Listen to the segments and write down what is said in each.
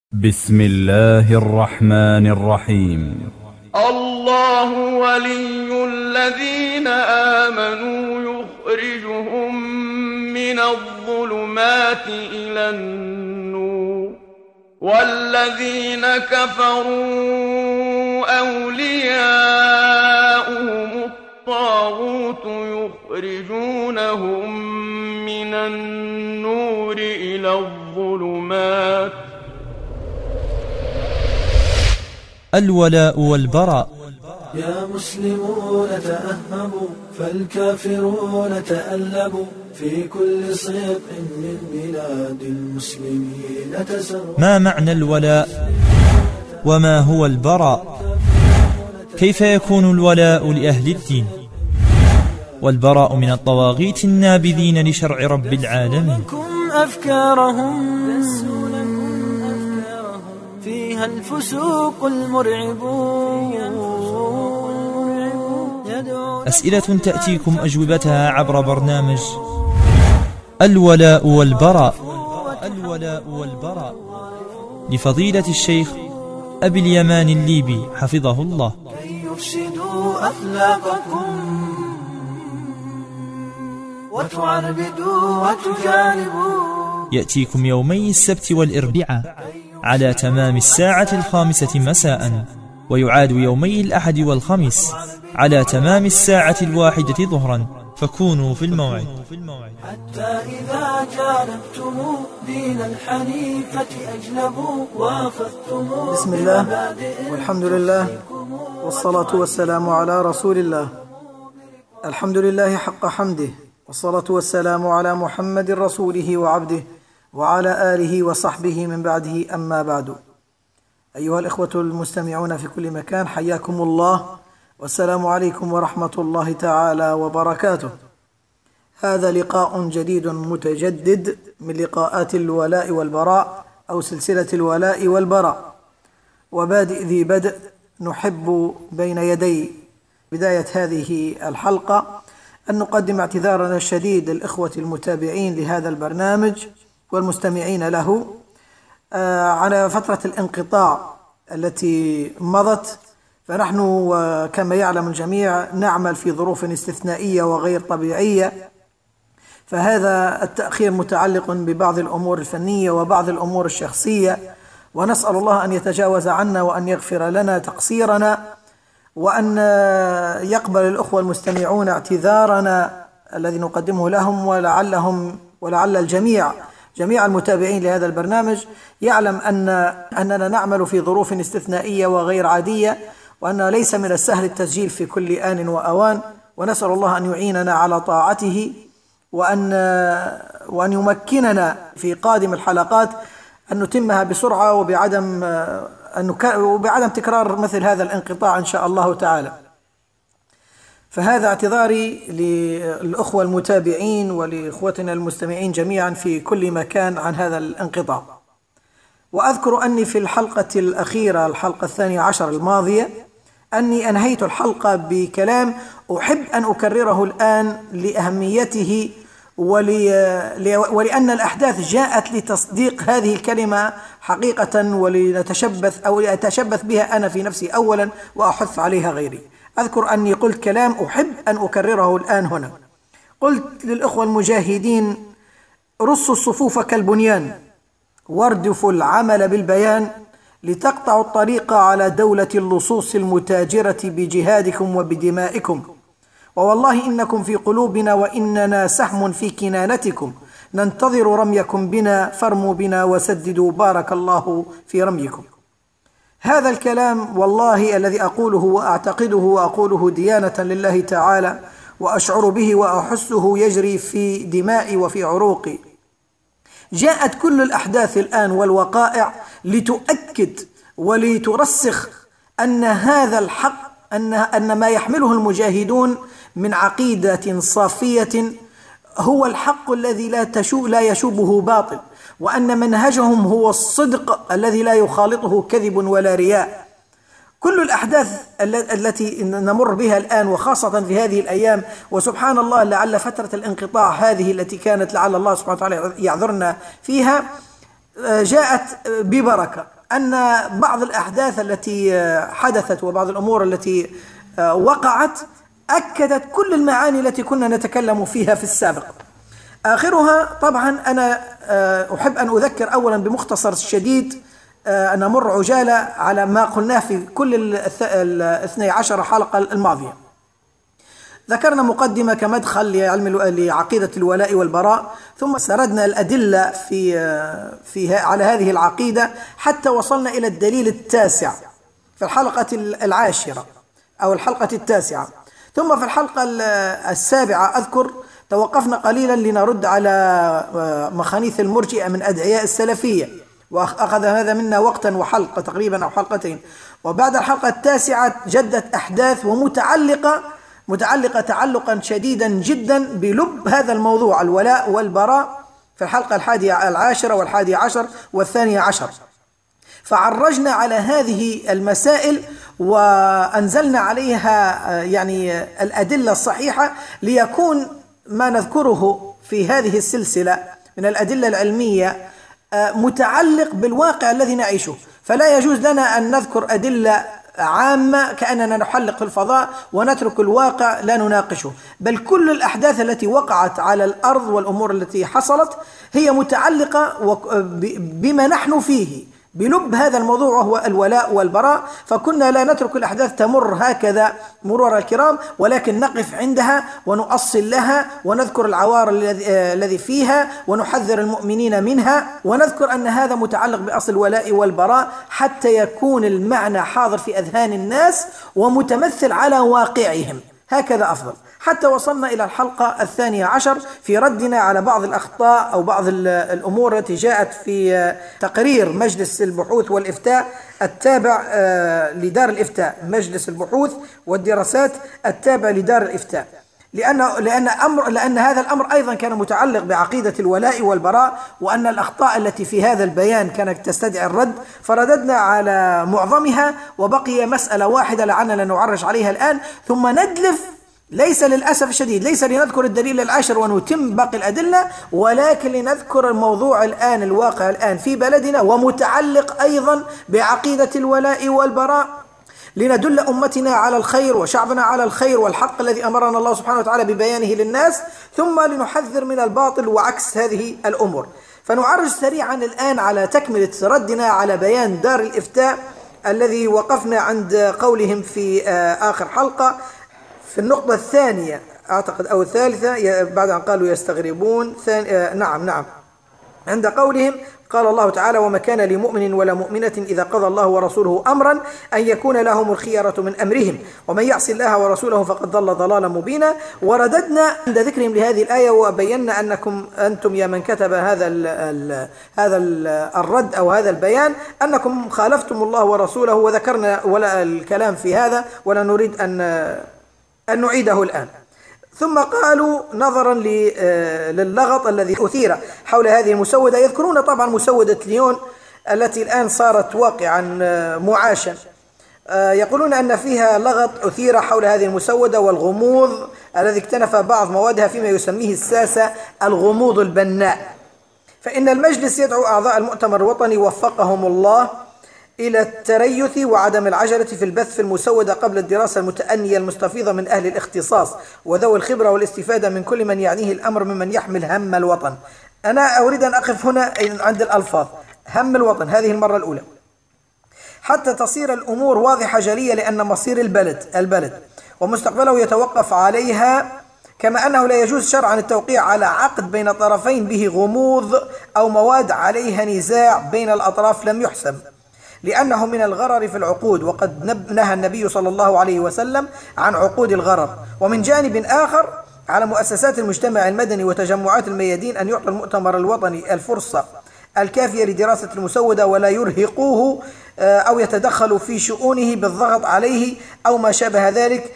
بسم الله الرحمن الرحيم. الله ولي الذين آمنوا يخرجهم من الظلمات إلى النور، والذين كفروا أولياؤهم الطاغوت يخرجونهم من النور إلى الظلمات. الولاء والبراء. يا مسلمون تأهبوا فالكافرون تألبوا، في كل صيق من بلاد المسلمين تسروا. ما معنى الولاء وما هو البراء؟ كيف يكون الولاء لأهل الدين والبراء من الطواغيت النابذين لشرع رب العالمين؟ أفكارهم فيها الفسوق المرعب. أسئلة تأتيكم أجوبتها عبر برنامج الولاء والبراء. الولاء والبراء لفضيلة الشيخ أبي اليمان الليبي حفظه الله. كي يفسدوا أخلاقكم وتعربدوا وتجانبوا. يأتيكم يومي السبت والإربعاء على تمام 5:00 مساء، ويعاد يومي الأحد والخميس على تمام 1:00 ظهرا، فكونوا في الموعد. حتى إذا جانبتم دين الحنيفة أجنبوا وأخذتم. بسم الله والحمد لله والصلاة والسلام على رسول الله. الحمد لله حق حمده، والصلاة والسلام على محمد رسوله وعبده وعلى آله وصحبه من بعده، أما بعد. أيها الإخوة المستمعون في كل مكان، حياكم الله والسلام عليكم ورحمة الله تعالى وبركاته. هذا لقاء جديد متجدد من لقاءات الولاء والبراء، أو سلسلة الولاء والبراء. وبادئ ذي بدء، نحب بين يدي بداية هذه الحلقة أن نقدم اعتذارنا الشديد للإخوة المتابعين لهذا البرنامج والمستمعين له على فترة الانقطاع التي مضت. فنحن كما يعلم الجميع نعمل في ظروف استثنائية وغير طبيعية، فهذا التأخير متعلق ببعض الأمور الفنية وبعض الأمور الشخصية، ونسأل الله أن يتجاوز عنا وأن يغفر لنا تقصيرنا، وأن يقبل الأخوة المستمعون اعتذارنا الذي نقدمه لهم، ولعل الجميع جميع المتابعين لهذا البرنامج يعلم أننا نعمل في ظروف استثنائية وغير عادية، وأن ليس من السهل التسجيل في كل آن وأوان، ونسأل الله أن يعيننا على طاعته، وأن يمكننا في قادم الحلقات أن نتمها بسرعة وبعدم تكرار مثل هذا الانقطاع إن شاء الله تعالى. فهذا اعتذاري للأخوة المتابعين ولإخوتنا المستمعين جميعا في كل مكان عن هذا الانقطاع. وأذكر أني في الحلقة الأخيرة، الحلقة 12 الماضية، أني أنهيت الحلقة بكلام أحب أن أكرره الآن لأهميته ولأن الأحداث جاءت لتصديق هذه الكلمة حقيقة، ولنتشبث أو أتشبث بها أنا في نفسي أولا وأحث عليها غيري. أذكر أني قلت كلام أحب أن أكرره الآن هنا. قلت للإخوة المجاهدين: رصوا الصفوف كالبنيان، واردفوا العمل بالبيان، لتقطعوا الطريق على دولة اللصوص المتاجرة بجهادكم وبدمائكم، ووالله إنكم في قلوبنا وإننا سهم في كنانتكم، ننتظر رميكم بنا، فارموا بنا وسددوا، بارك الله في رميكم. هذا الكلام والله الذي أقوله وأعتقده وأقوله ديانة لله تعالى، وأشعر به وأحسه يجري في دمائي وفي عروقي. جاءت كل الأحداث الآن والوقائع لتؤكد ولترسخ أن هذا الحق، أن ما يحمله المجاهدون من عقيدة صافية هو الحق الذي لا يشوبه باطل، وأن منهجهم هو الصدق الذي لا يخالطه كذب ولا رياء. كل الأحداث التي نمر بها الآن، وخاصة في هذه الأيام، وسبحان الله لعل فترة الانقطاع هذه التي كانت لعل الله سبحانه وتعالى يعذرنا فيها، جاءت ببركة. أن بعض الأحداث التي حدثت وبعض الأمور التي وقعت أكدت كل المعاني التي كنا نتكلم فيها في السابق. آخرها طبعا أنا أحب أن أذكر أولا بمختصر شديد، نمر عجالة على ما قلناه في كل 12 حلقة الماضية. ذكرنا مقدمة كمدخل لعقيدة الولاء والبراء، ثم سردنا الأدلة على هذه العقيدة حتى وصلنا إلى الدليل التاسع في الحلقة 10 أو الحلقة 9. ثم في الحلقة 7 أذكر توقفنا قليلا لنرد على مخانيث المرجئة من أدعياء السلفية، وأخذ هذا منا وقتا وحلقة تقريبا أو حلقتين. وبعد الحلقة 9 جدت أحداث متعلقة تعلقا شديدا جدا بلب هذا الموضوع الولاء والبراء في الحلقة 11 و11 و12، فعرجنا على هذه المسائل وأنزلنا عليها يعني الأدلة الصحيحة، ليكون ما نذكره في هذه السلسلة من الأدلة العلمية متعلق بالواقع الذي نعيشه. فلا يجوز لنا أن نذكر أدلة عامة كأننا نحلق في الفضاء ونترك الواقع لا نناقشه، بل كل الأحداث التي وقعت على الأرض والأمور التي حصلت هي متعلقة بما نحن فيه، بلب هذا الموضوع وهو الولاء والبراء. فكنا لا نترك الأحداث تمر هكذا مرور الكرام، ولكن نقف عندها ونؤصل لها ونذكر العوار الذي فيها ونحذر المؤمنين منها، ونذكر أن هذا متعلق بأصل الولاء والبراء حتى يكون المعنى حاضر في أذهان الناس ومتمثل على واقعهم، هكذا أفضل. حتى وصلنا إلى الحلقة 12 في ردنا على بعض الأخطاء أو بعض الأمور التي جاءت في تقرير مجلس البحوث والإفتاء التابع لدار الإفتاء، مجلس البحوث والدراسات التابع لدار الإفتاء، لأن هذا الأمر أيضا كان متعلق بعقيدة الولاء والبراء، وأن الأخطاء التي في هذا البيان كانت تستدعي الرد، فرددنا على معظمها، وبقي مسألة واحدة لعلنا نعرج عليها الآن ثم ندلف. ليس للأسف الشديد ليس لنذكر الدليل 10 ونتم باقي الأدلة، ولكن لنذكر الموضوع الآن، الواقع الآن في بلدنا، ومتعلق أيضا بعقيدة الولاء والبراء، لندل أمتنا على الخير وشعبنا على الخير والحق الذي أمرنا الله سبحانه وتعالى ببيانه للناس، ثم لنحذر من الباطل وعكس هذه الأمور. فنعرج سريعا الآن على تكملة ردنا على بيان دار الإفتاء الذي وقفنا عند قولهم في آخر حلقة في النقطة 2 أعتقد أو 3 بعد أن قالوا يستغربون. نعم عند قولهم قال الله تعالى: وما كان لمؤمن ولا مؤمنة إذا قضى الله ورسوله أمرا أن يكون لهم الخيرة من أمرهم ومن يعص الله ورسوله فقد ضل ضلالا مبينا. ورددنا عند ذكرهم لهذه الآية وبينا أنتم يا من كتب هذا الرد أو هذا البيان أنكم خالفتم الله ورسوله، وذكرنا ولا الكلام في هذا ولا نريد أن نعيده الآن. ثم قالوا نظرا للغط الذي أثير حول هذه المسودة، يذكرون طبعا مسودة ليون التي الآن صارت واقعا معاشا، يقولون أن فيها لغط أثير حول هذه المسودة والغموض الذي اكتنف بعض موادها فيما يسميه الساسة الغموض البناء. فإن المجلس يدعو أعضاء المؤتمر الوطني وفقهم الله إلى التريث وعدم العجلة في البث في المسودة قبل الدراسة المتأنية المستفيضة من أهل الاختصاص وذوي الخبرة والاستفادة من كل من يعنيه الأمر ممن يحمل هم الوطن. أنا أريد أن أقف هنا عند الألفاظ هم الوطن هذه المرة الأولى حتى تصير الأمور واضحة جلية، لأن مصير البلد ومستقبله يتوقف عليها، كما أنه لا يجوز شرعا التوقيع على عقد بين طرفين به غموض أو مواد عليها نزاع بين الأطراف لم يحسم، لأنه من الغرر في العقود، وقد نهى النبي صلى الله عليه وسلم عن عقود الغرر. ومن جانب آخر على مؤسسات المجتمع المدني وتجمعات الميادين أن يعطي المؤتمر الوطني الفرصة الكافية لدراسة المسودة ولا يرهقوه أو يتدخلوا في شؤونه بالضغط عليه أو ما شابه ذلك،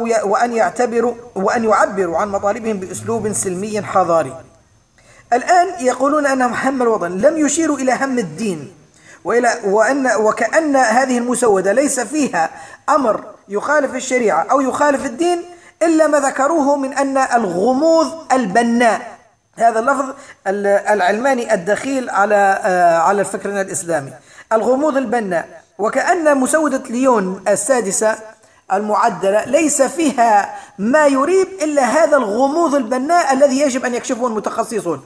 وأن يعبروا عن مطالبهم بأسلوب سلمي حضاري. الآن يقولون أنهم هم الوطن، لم يشيروا إلى هم الدين، وكأن هذه المسودة ليس فيها أمر يخالف الشريعة أو يخالف الدين إلا ما ذكروه من أن الغموض البناء، هذا اللفظ العلماني الدخيل على الفكرنا الإسلامي، الغموض البناء، وكأن مسودة ليون السادسة المعدلة ليس فيها ما يريب إلا هذا الغموض البناء الذي يجب أن يكشفه المتخصصون،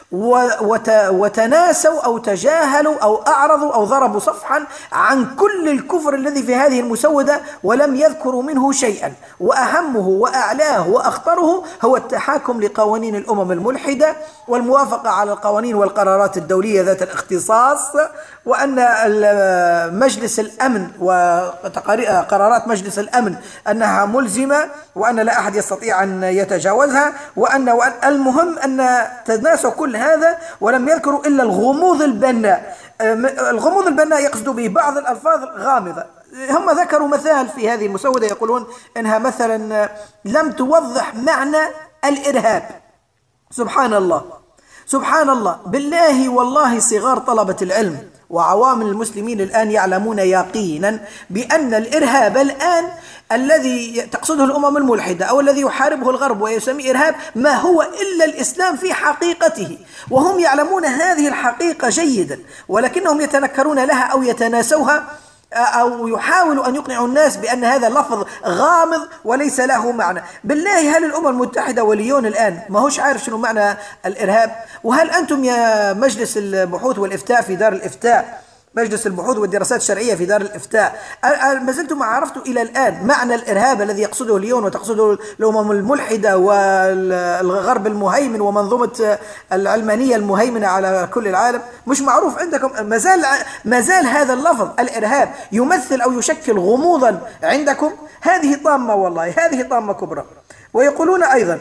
وتناسوا أو تجاهلوا أو أعرضوا أو ضربوا صفحا عن كل الكفر الذي في هذه المسودة ولم يذكروا منه شيئا، وأهمه وأعلاه وأخطره هو التحاكم لقوانين الأمم الملحدة والموافقة على القوانين والقرارات الدولية ذات الاختصاص، وأن مجلس الأمن وقرارات مجلس الأمن أنها ملزمة وأن لا أحد يستطيع أن يتجاوزها، وأن المهم أن تناسوا كل هذا ولم يذكروا إلا الغموض البناء. الغموض البناء يقصد به بعض الألفاظ غامضة. هم ذكروا مثال في هذه المسودة يقولون إنها مثلا لم توضح معنى الإرهاب. سبحان الله سبحان الله، بالله والله صغار طلبة العلم وعوام المسلمين الآن يعلمون يقينا بأن الإرهاب الآن الذي تقصده الأمم الملحدة أو الذي يحاربه الغرب ويسميه إرهاب ما هو إلا الإسلام في حقيقته، وهم يعلمون هذه الحقيقة جيدا، ولكنهم يتنكرون لها أو يتناسوها أو يحاولوا أن يقنعوا الناس بأن هذا لفظ غامض وليس له معنى. بالله هل الأمم المتحدة وليون الآن ما هوش عارف شنو معنى الإرهاب؟ وهل أنتم يا مجلس البحوث والإفتاء في دار الإفتاء، مجلس البحوث والدراسات الشرعية في دار الإفتاء، ما زلتم عرفتوا إلى الآن معنى الإرهاب الذي يقصده ليون وتقصده الأمم الملحدة والغرب المهيمن ومنظومة العلمانية المهيمنة على كل العالم؟ مش معروف عندكم؟ ما زال هذا اللفظ الإرهاب يمثل أو يشكل غموضا عندكم. هذه طامة والله، هذه طامة كبرى. ويقولون أيضا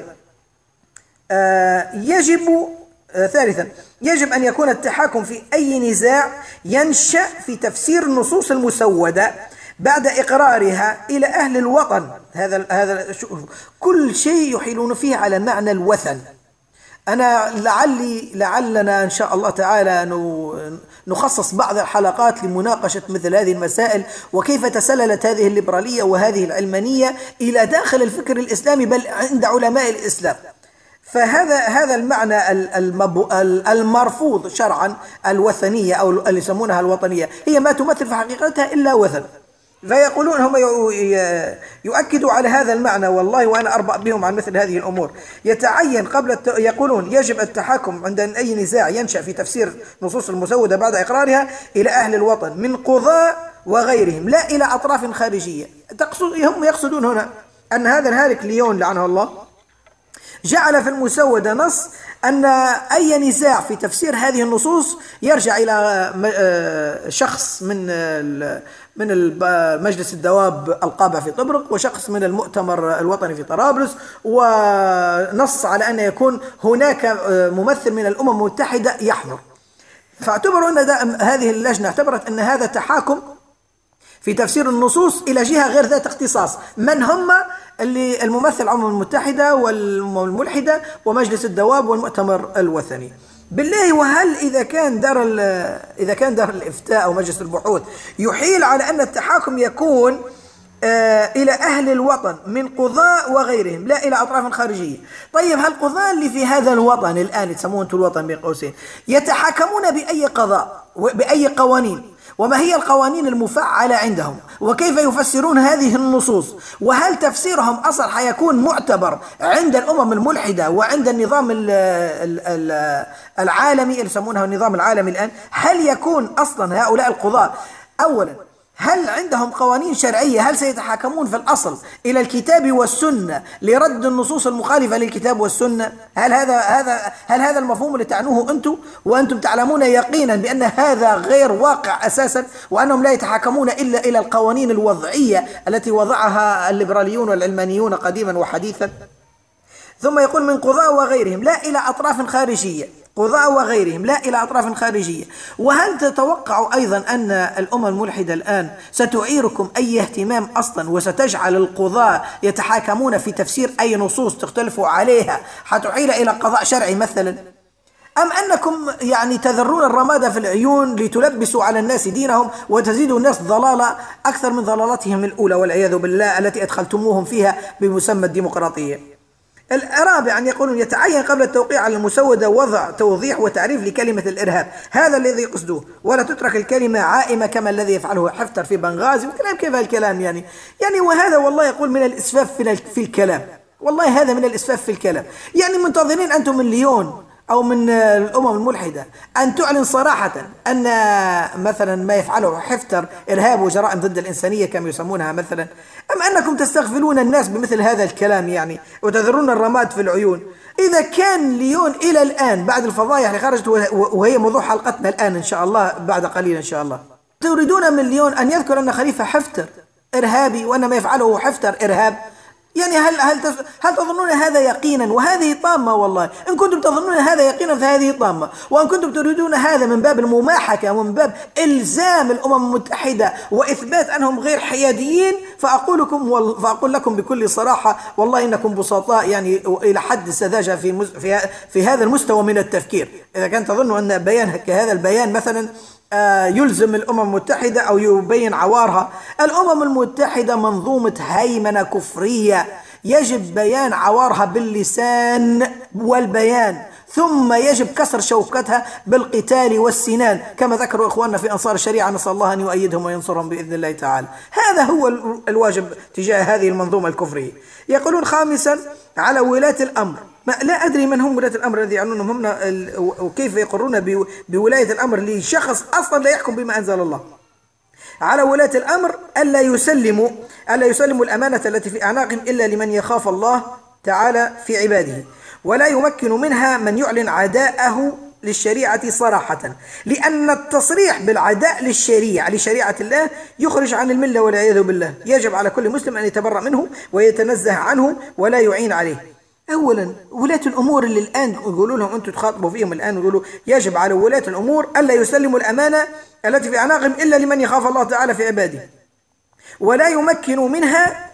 ثالثا يجب أن يكون التحاكم في أي نزاع ينشأ في تفسير النصوص المسودة بعد إقرارها إلى أهل الوطن. هذا كل شيء يحيلون فيه على معنى الوثن. أنا لعلنا إن شاء الله تعالى نخصص بعض الحلقات لمناقشة مثل هذه المسائل، وكيف تسللت هذه الليبرالية وهذه العلمانية إلى داخل الفكر الإسلامي بل عند علماء الإسلام. فهذا المعنى المرفوض شرعا، الوثنية أو اللي يسمونها الوطنية، هي ما تمثل في حقيقتها إلا وثن. فيقولون هم يؤكدوا على هذا المعنى، والله وأنا أربأ بهم عن مثل هذه الأمور. يتعين يقولون يجب التحاكم عند أي نزاع ينشأ في تفسير نصوص المسودة بعد إقرارها إلى أهل الوطن من قضاء وغيرهم لا إلى أطراف خارجية. هم يقصدون هنا أن هذا الهالك ليون لعنه الله جعل في المسودة نص أن أي نزاع في تفسير هذه النصوص يرجع إلى شخص من مجلس الدواب القابع في طبرق، وشخص من المؤتمر الوطني في طرابلس، ونص على أن يكون هناك ممثل من الأمم المتحدة يحضر. فاعتبروا أن هذه اللجنة اعتبرت أن هذا تحاكم في تفسير النصوص إلى جهة غير ذات اختصاص. من هم؟ اللي الممثل الأمم المتحدة والأمم الملحدة ومجلس الدواب والمؤتمر الوثني. بالله وهل إذا كان دار الإفتاء أو مجلس البحوث يحيل على أن التحاكم يكون إلى أهل الوطن من قضاء وغيرهم لا إلى أطراف خارجية، طيب هالقضاء اللي في هذا الوطن الآن يسمونه الوطن بين قوسين يتحاكمون بأي قضاء وبأي قوانين؟ وما هي القوانين المفعلة عندهم؟ وكيف يفسرون هذه النصوص؟ وهل تفسيرهم أصلا حيكون معتبر عند الأمم الملحدة وعند النظام العالمي اللي يسمونه النظام العالمي الآن؟ هل يكون أصلا هؤلاء القضاة أولا هل عندهم قوانين شرعية؟ هل سيتحاكمون في الأصل إلى الكتاب والسنة لرد النصوص المخالفة للكتاب والسنة؟ هل هذا المفهوم اللي تعنوه أنتم وأنتم تعلمون يقينا بأن هذا غير واقع أساسا، وأنهم لا يتحاكمون إلا إلى القوانين الوضعية التي وضعها الليبراليون والعلمانيون قديما وحديثا؟ ثم يقول من قضاء وغيرهم لا إلى أطراف خارجية، قضاء وغيرهم لا إلى أطراف خارجية. وهل تتوقعوا أيضا أن الأمم الملحدة الآن ستعيركم أي اهتمام أصلا وستجعل القضاء يتحاكمون في تفسير أي نصوص تختلفوا عليها حتحيل إلى قضاء شرعي مثلا؟ أم أنكم تذرون الرماد في العيون لتلبسوا على الناس دينهم وتزيدوا الناس ضلالة أكثر من ضلالتهم الأولى والعياذ بالله التي أدخلتموهم فيها بمسمى الديمقراطية؟ الرابعا يقولون يتعين قبل التوقيع على المسودة وضع توضيح وتعريف لكلمة الإرهاب، هذا الذي يقصدوه، ولا تترك الكلمة عائمة كما الذي يفعله حفتر في بنغازي وكلام كيف الكلام يعني وهذا والله يقول من الإسفاف في الكلام، والله هذا من الإسفاف في الكلام. يعني منتظرين أنتم من ليون أو من الأمم الملحدة أن تعلن صراحة أن مثلا ما يفعله حفتر إرهاب وجرائم ضد الإنسانية كما يسمونها مثلا، أم أنكم تستغفلون الناس بمثل هذا الكلام وتذرون الرماد في العيون؟ إذا كان ليون إلى الآن بعد الفضايح اللي خرجت وهي موضوع حلقتنا الآن إن شاء الله بعد قليل إن شاء الله، تريدون من ليون أن يذكر أن خليفة حفتر إرهابي وأن ما يفعله حفتر إرهاب؟ يعني هل تظنون هذا يقينا؟ وهذه طامة والله. إن كنتم تظنون هذا يقينا فهذه طامة، وإن كنتم تريدون هذا من باب المماحكة ومن باب إلزام الأمم المتحدة وإثبات أنهم غير حياديين، فأقول لكم بكل صراحة والله إنكم بسطاء إلى حد السذاجة في هذا المستوى من التفكير. إذا كان تظنوا أن بيان كهذا البيان مثلا يلزم الأمم المتحدة أو يبين عوارها، الأمم المتحدة منظومة هيمنة كفرية يجب بيان عوارها باللسان والبيان، ثم يجب كسر شوكتها بالقتال والسنان كما ذكروا إخواننا في أنصار الشريعة، نسأل الله أن يؤيدهم وينصرهم بإذن الله تعالى. هذا هو الواجب تجاه هذه المنظومة الكفرية. يقولون خامسا على ولاة الأمر، لا أدري من هم ولاة الأمر الذي يعنونهم هم وكيف يقرون بولاية الأمر لشخص أصلا لا يحكم بما أنزل الله. على ولاة الأمر ألا يسلموا الأمانة التي في أعناقهم إلا لمن يخاف الله تعالى في عباده، ولا يمكن منها من يعلن عداءه للشريعة صراحة، لأن التصريح بالعداء لشريعة الله يخرج عن الملة والعياذ بالله. يجب على كل مسلم أن يتبرأ منه ويتنزه عنه ولا يعين عليه. أولا ولاة الأمور اللي الآن يقولوا لهم أنتم تخاطبوا فيهم الآن ويقولوا يجب على ولاة الأمور ألا يسلموا الأمانة التي في أعناقهم إلا لمن يخاف الله تعالى في عباده، ولا يمكن منها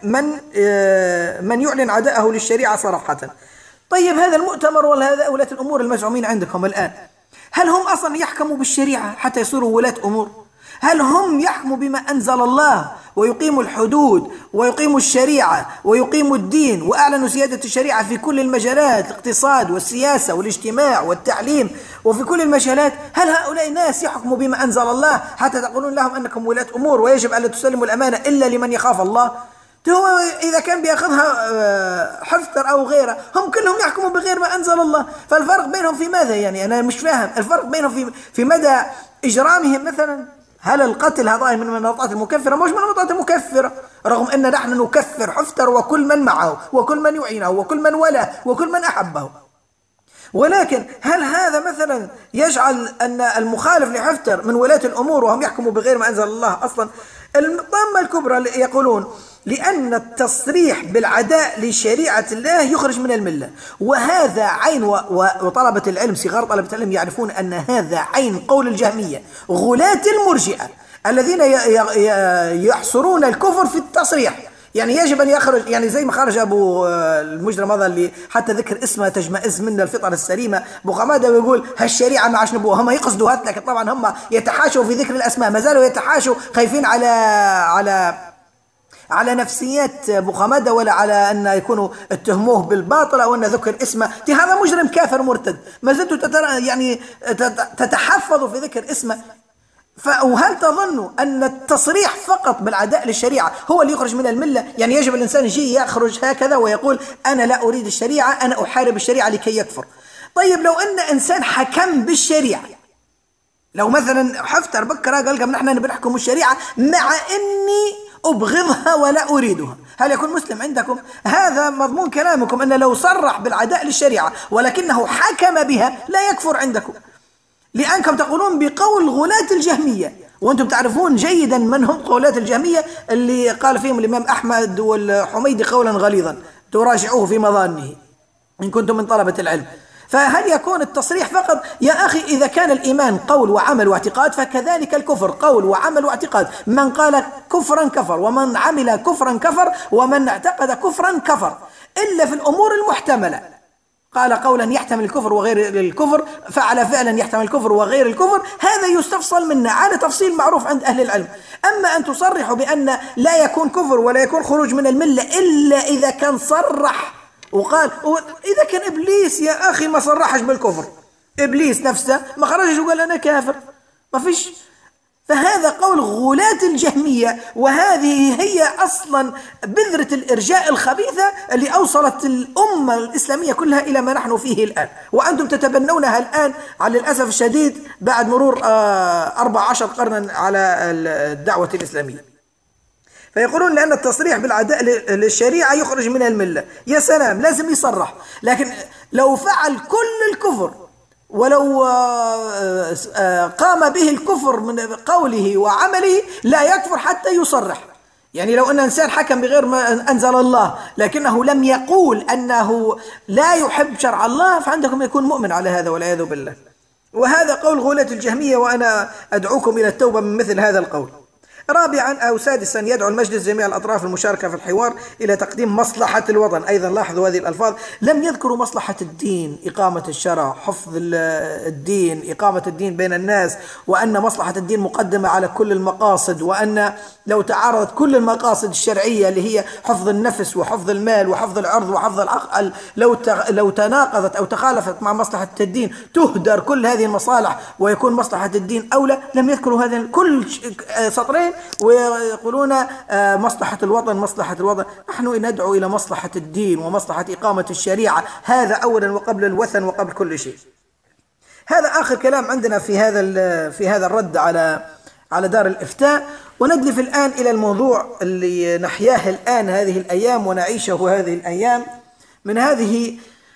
من يعلن عداءه للشريعة صراحة. طيب هذا المؤتمر ولا هذا ولاة الأمور المزعومين عندكم الآن، هل هم أصلا يحكموا بالشريعة حتى يصيروا ولاة أمور؟ هل هم يحكموا بما أنزل الله ويقيموا الحدود ويقيموا الشريعة ويقيموا الدين وأعلنوا سيادة الشريعة في كل المجالات، الاقتصاد والسياسة والاجتماع والتعليم وفي كل المجالات؟ هل هؤلاء الناس يحكموا بما أنزل الله حتى تقولون لهم أنكم ولاة أمور ويجب أن لا تسلموا الأمانة إلا لمن يخاف الله؟ هو إذا كان بيأخذها حفتر أو غيره هم كلهم يحكموا بغير ما أنزل الله، فالفرق بينهم في ماذا؟ أنا مش فاهم الفرق بينهم في مدى إجرامهم مثلا. هل القتل هذا من المناطات المكفرة؟ مش من المناطات المكفرة، رغم أن نحن نكفر حفتر وكل من معه وكل من يعينه وكل من ولاه وكل من أحبه. ولكن هل هذا مثلا يجعل أن المخالف لحفتر من ولاة الأمور وهم يحكموا بغير ما أنزل الله أصلا؟ الطامة الكبرى يقولون لأن التصريح بالعداء لشريعة الله يخرج من الملة، وهذا عين وطلبة العلم صغار طلبة العلم يعرفون أن هذا عين قول الجهمية غلاة المرجئة الذين يحصرون الكفر في التصريح. يجب أن يخرج زي ما خرج أبو المجرم هذا اللي حتى ذكر اسمه تجمئز من الفطر السليمة أبو حمادة ويقول هالشريعة ما عاش نبوها. هم يقصدوا هات، لكن طبعا هم يتحاشوا في ذكر الأسماء، ما زالوا يتحاشوا خايفين على نفسيات أبو حمادة ولا على أن يكونوا اتهموه بالباطل أو أن ذكر اسمه. هذا مجرم كافر مرتد، ما زلتوا تتحفظوا في ذكر اسمه. وهل تظنوا أن التصريح فقط بالعداء للشريعة هو اللي يخرج من الملة؟ يجب الإنسان يجي يخرج هكذا ويقول أنا لا أريد الشريعة، أنا أحارب الشريعة لكي يكفر. طيب لو أن إنسان حكم بالشريعة، لو مثلا حفتر بكرة قال نحن بنحكم الشريعة مع أني أبغضها ولا أريدها، هل يكون مسلم عندكم؟ هذا مضمون كلامكم أن لو صرح بالعداء للشريعة ولكنه حكم بها لا يكفر عندكم، لأنكم تقولون بقول غلاة الجهمية، وأنتم تعرفون جيدا من هم غلاة الجهمية اللي قال فيهم الإمام أحمد والحميدي قولا غليظا تراجعوه في مظانه إن كنتم من طلبة العلم. فهل يكون التصريح فقط؟ يا أخي إذا كان الإيمان قول وعمل واعتقاد فكذلك الكفر قول وعمل واعتقاد، من قال كفرا كفر ومن عمل كفرا كفر ومن اعتقد كفرا كفر، إلا في الأمور المحتملة. قال قولا يحتمل الكفر وغير الكفر، فعل فعلا يحتمل الكفر وغير الكفر، هذا يستفصل منا على تفصيل معروف عند أهل العلم. أما أن تصرحوا بأن لا يكون كفر ولا يكون خروج من الملة إلا إذا كان صرح وقال إذا كان إبليس يا أخي ما صرحش بالكفر، إبليس نفسه ما خرجش وقال أنا كافر، ما فيش. فهذا قول غلاة الجهمية، وهذه هي أصلا بذرة الإرجاء الخبيثة اللي أوصلت الأمة الإسلامية كلها إلى ما نحن فيه الآن، وأنتم تتبنونها الآن على الأسف الشديد بعد مرور 14 قرنا على الدعوة الإسلامية. فيقولون لأن التصريح بالعداء للشريعة يخرج من الملة. يا سلام، لازم يصرح، لكن لو فعل كل الكفر ولو قام به الكفر من قوله وعمله لا يكفر حتى يصرح. يعني لو أن إنسان حكم بغير ما أنزل الله لكنه لم يقول أنه لا يحب شرع الله، فعندكم يكون مؤمن على هذا والعياذ بالله. وهذا قول غلاة الجهمية، وأنا أدعوكم إلى التوبة من مثل هذا القول. رابعا أو سادسا، يدعو المجلس جميع الأطراف المشاركة في الحوار إلى تقديم مصلحة الوطن. أيضا لاحظوا هذه الألفاظ، لم يذكروا مصلحة الدين، إقامة الشرع، حفظ الدين، إقامة الدين بين الناس، وأن مصلحة الدين مقدمة على كل المقاصد، وأن لو تعارضت كل المقاصد الشرعية اللي هي حفظ النفس وحفظ المال وحفظ العرض وحفظ العقل لو تناقضت أو تخالفت مع مصلحة الدين تهدر كل هذه المصالح ويكون مصلحة الدين أولى. لم يذكروا هذا كل سطرين ويقولون مصلحة الوطن مصلحة الوطن. نحن ندعو إلى مصلحة الدين ومصلحة إقامة الشريعة، هذا أولا وقبل الوثن وقبل كل شيء. هذا آخر كلام عندنا في هذا الرد على دار الإفتاء. وندلف الآن إلى الموضوع اللي نحياه الآن هذه الأيام ونعيشه هذه الأيام من هذه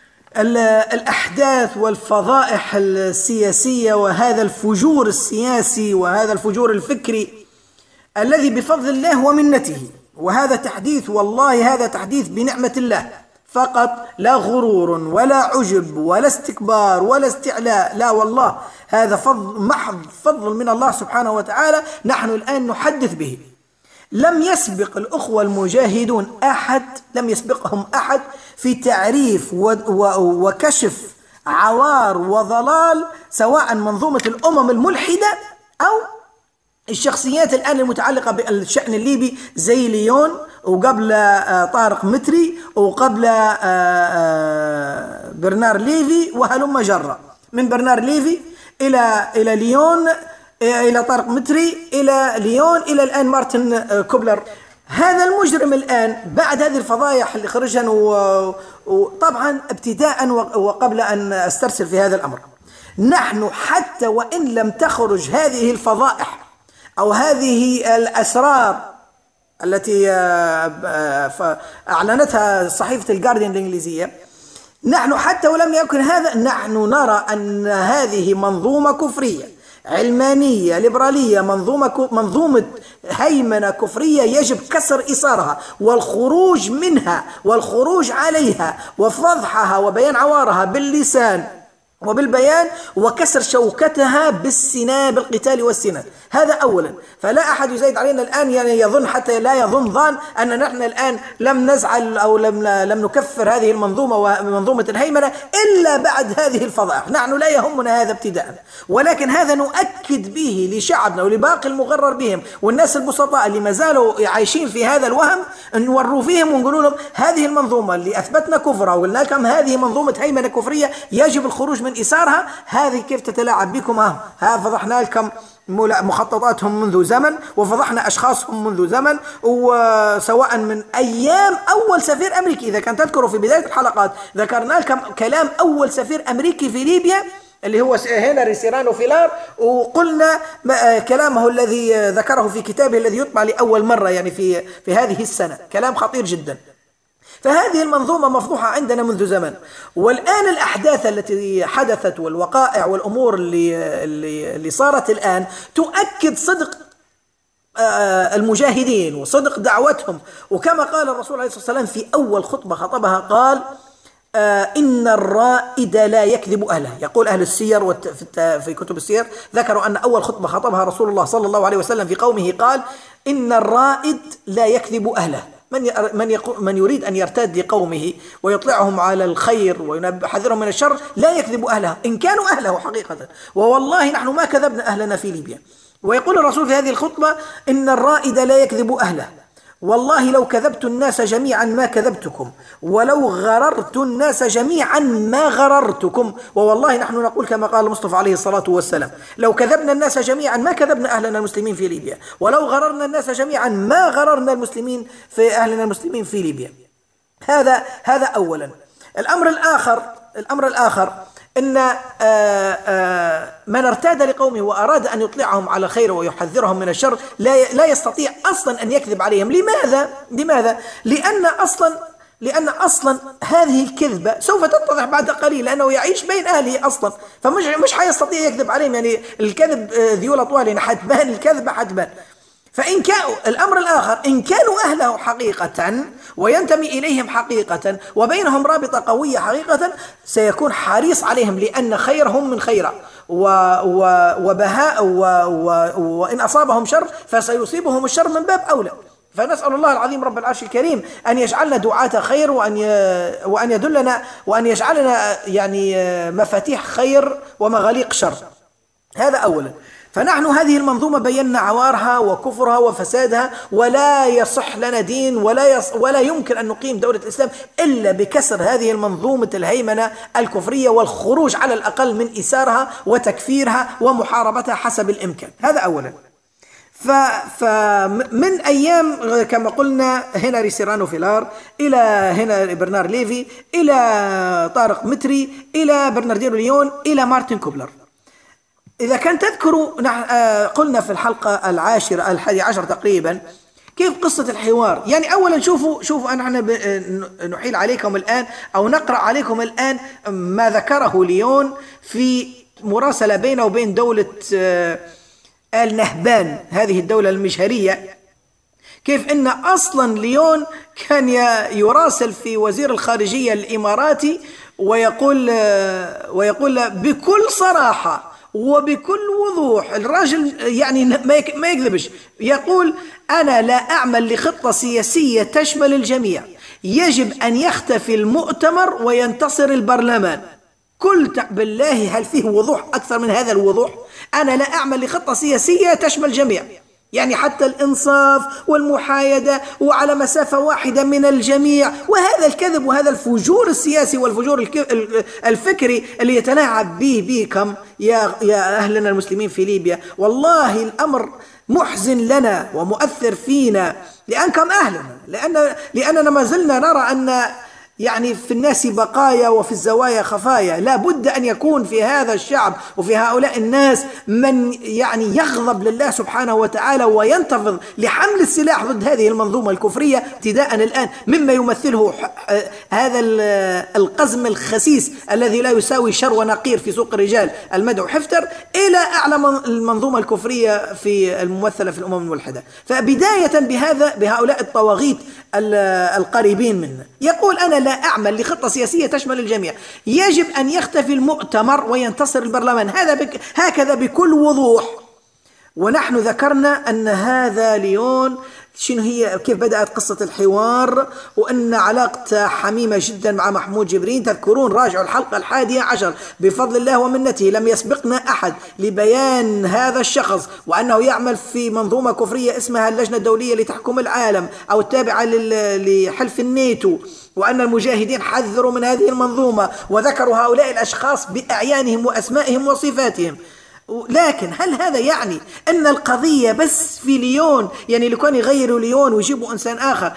الأحداث والفضائح السياسية وهذا الفجور السياسي وهذا الفجور الفكري الذي بفضل الله ومنته. وهذا تحديث، والله هذا تحديث بنعمة الله فقط، لا غرور ولا عجب ولا استكبار ولا استعلاء، لا والله هذا محض فضل من الله سبحانه وتعالى نحن الآن نحدث به. لم يسبق الأخوة المجاهدون أحد، لم يسبقهم أحد في تعريف وكشف عوار وضلال سواء منظومة الأمم الملحدة أو الشخصيات الآن المتعلقة بالشأن الليبي زي ليون وقبل طارق متري وقبل برنار ليفي وهلم جرة، من برنار ليفي إلى ليون إلى طارق متري إلى ليون إلى الآن مارتن كوبلر. هذا المجرم الآن بعد هذه الفضايح اللي خرجها، وطبعا ابتداء وقبل أن أسترسل في هذا الأمر، نحن حتى وإن لم تخرج هذه الفضائح أو هذه الأسرار التي أعلنتها صحيفة الجارديان الإنجليزية، نحن حتى ولم يكن هذا، نحن نرى أن هذه منظومة كفرية علمانية ليبرالية، منظومة هيمنة كفرية يجب كسر إصارها والخروج منها والخروج عليها وفضحها وبيان عوارها باللسان وبالبيان وكسر شوكتها بالسنان، بالقتال والسنان. هذا أولا. فلا أحد يزايد علينا الآن، يعني يظن حتى لا يظن ظان أن نحن الآن لم نزعل أو لم نكفر هذه المنظومة ومنظومة الهيمنة إلا بعد هذه الفضائح. نحن لا يهمنا هذا ابتداء، ولكن هذا نؤكد به لشعبنا ولباقي المغرر بهم والناس البسطاء اللي ما زالوا عايشين في هذا الوهم، نوروا فيهم ونقول لهم هذه المنظومة اللي أثبتنا كفرها وقلنا لكم هذه منظومة هيمنة كفرية يجب الخروج من إثارها. هذه كيف تتلاعب بكم؟ ها فضحنا لكم مخططاتهم منذ زمن وفضحنا أشخاصهم منذ زمن، وسواء من أيام أول سفير أمريكي. إذا كان تذكروا في بداية الحلقات ذكرنا لكم كلام أول سفير أمريكي في ليبيا اللي هو هنري سيرانو فيلار، وقلنا كلامه الذي ذكره في كتابه الذي يطبع لأول مرة يعني في هذه السنة، كلام خطير جدا. فهذه المنظومة مفضوحة عندنا منذ زمن. والآن الأحداث التي حدثت والوقائع والأمور اللي صارت الآن تؤكد صدق المجاهدين وصدق دعوتهم. وكما قال الرسول عليه الصلاة والسلام في أول خطبة خطبها قال إن الرائد لا يكذب أهله. يقول أهل السير في كتب السير ذكروا أن أول خطبة خطبها رسول الله صلى الله عليه وسلم في قومه قال إن الرائد لا يكذب أهله. من يريد أن يرتاد لقومه ويطلعهم على الخير ويحذرهم من الشر لا يكذب أهله إن كانوا أهله حقيقة. ووالله نحن ما كذبنا أهلنا في ليبيا. ويقول الرسول في هذه الخطبة إن الرائد لا يكذب أهله. والله لو كذبت الناس جميعا ما كذبتكم، ولو غررت الناس جميعا ما غررتكم. ووالله نحن نقول كما قال المصطفى عليه الصلاة والسلام: لو كذبنا الناس جميعا ما كذبنا أهلنا المسلمين في ليبيا، ولو غررنا الناس جميعا ما غررنا المسلمين في أهلنا المسلمين في ليبيا. هذا أولا. الأمر الآخر إن من ارتاد لقومه وأراد أن يطلعهم على الخير ويحذرهم من الشر لا يستطيع أصلا أن يكذب عليهم. لماذا؟ لأن أصلا هذه الكذبة سوف تتضح بعد قليل، لأنه يعيش بين أهله أصلا، فمش حيستطيع يكذب عليهم. يعني الكذب ذيول أطوال، حتبان الكذبة حتبان. فإن كانوا الأمر الآخر، إن كانوا أهله حقيقة وينتمي إليهم حقيقة وبينهم رابطة قوية حقيقة، سيكون حريص عليهم، لأن خيرهم من خيره وبهاء وإن أصابهم شر فسيصيبهم الشر من باب أولى. فنسأل الله العظيم رب العرش الكريم أن يجعلنا دعاة خير، وأن يدلنا وأن يجعلنا يعني مفاتيح خير ومغاليق شر. هذا أولا. فنحن هذه المنظومة بينا عوارها وكفرها وفسادها، ولا يصح لنا دين ولا يمكن أن نقيم دولة الإسلام إلا بكسر هذه المنظومة الهيمنة الكفرية، والخروج على الأقل من إثارها وتكفيرها ومحاربتها حسب الإمكان. هذا أولا. فمن أيام كما قلنا هنري سيرانو فيلار، إلى هنا برنار ليفي، إلى طارق متري، إلى برناردينو ليون، إلى مارتن كوبلر. إذا كان تذكروا قلنا في الحلقة 11 تقريبا كيف قصة الحوار. يعني أولا شوفوا أنا نحيل عليكم الآن أو نقرأ عليكم الآن ما ذكره ليون في مراسلة بينه وبين دولة آل نهبان، هذه الدولة المجهرية. كيف إن أصلا ليون كان يراسل في وزير الخارجية الإماراتي ويقول بكل صراحة وبكل وضوح، الراجل يعني ما يكذبش، يقول: أنا لا أعمل لخطة سياسية تشمل الجميع، يجب أن يختفي المؤتمر وينتصر البرلمان. قلت بالله هل فيه وضوح أكثر من هذا الوضوح؟ أنا لا أعمل لخطة سياسية تشمل الجميع، يعني حتى الإنصاف والمحايدة وعلى مسافة واحدة من الجميع. وهذا الكذب وهذا الفجور السياسي والفجور الفكري اللي يتلاعب بكم يا أهلنا المسلمين في ليبيا. والله الأمر محزن لنا ومؤثر فينا لأنكم أهلنا، لأننا ما زلنا نرى أن يعني في الناس بقايا وفي الزوايا خفايا. لا بد أن يكون في هذا الشعب وفي هؤلاء الناس من يعني يغضب لله سبحانه وتعالى وينتفض لحمل السلاح ضد هذه المنظومة الكفرية ابتداء الآن، مما يمثله هذا القزم الخسيس الذي لا يساوي شر ونقير في سوق الرجال المدعو حفتر، إلى أعلى المنظومة الكفرية في الممثلة في الأمم الملحدة. فبداية بهؤلاء الطواغيت القريبين منا، يقول: أنا لا أعمل لخطة سياسية تشمل الجميع، يجب أن يختفي المؤتمر وينتصر البرلمان. هكذا بكل وضوح. ونحن ذكرنا أن هذا ليون كيف بدأت قصة الحوار، وأن علاقته حميمة جدا مع محمود جبرين. تذكرون، راجعوا الحلقة 11 بفضل الله ومنته، لم يسبقنا أحد لبيان هذا الشخص وأنه يعمل في منظومة كفرية اسمها اللجنة الدولية لتحكم العالم أو التابعة لحلف الناتو، وأن المجاهدين حذروا من هذه المنظومة وذكروا هؤلاء الأشخاص بأعيانهم وأسمائهم وصفاتهم. لكن هل هذا يعني أن القضية بس في ليون؟ يعني لو كانوا يغيروا ليون ويجيبوا إنسان آخر